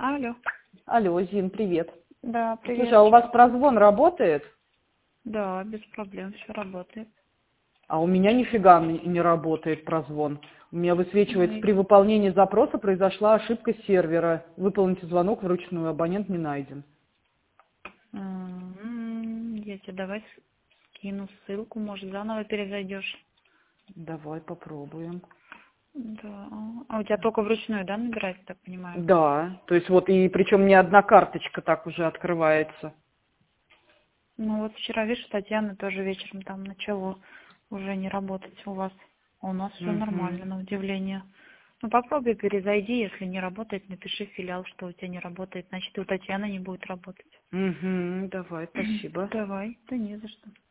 Алло. Алло, Зин, привет. Да, привет. Слушай, а у вас прозвон работает? Да, без проблем, все работает. А у меня нифига не работает прозвон. У меня высвечивается, Ой. при выполнении запроса произошла ошибка сервера. Выполните звонок вручную, абонент не найден. Я тебе давай скину ссылку, может, заново перезайдешь. Давай попробуем. Да. А у тебя только вручную, да, набирать, так понимаю? Да, то есть вот и причем не одна карточка так уже открывается. Ну вот вчера, видишь, Татьяна тоже вечером там начала уже не работать у вас. А у нас все Угу. нормально, на удивление. Ну попробуй перезайди, если не работает, напиши в филиал, что у тебя не работает, значит и у Татьяны не будет работать. Угу, давай, спасибо. Давай, да не за что.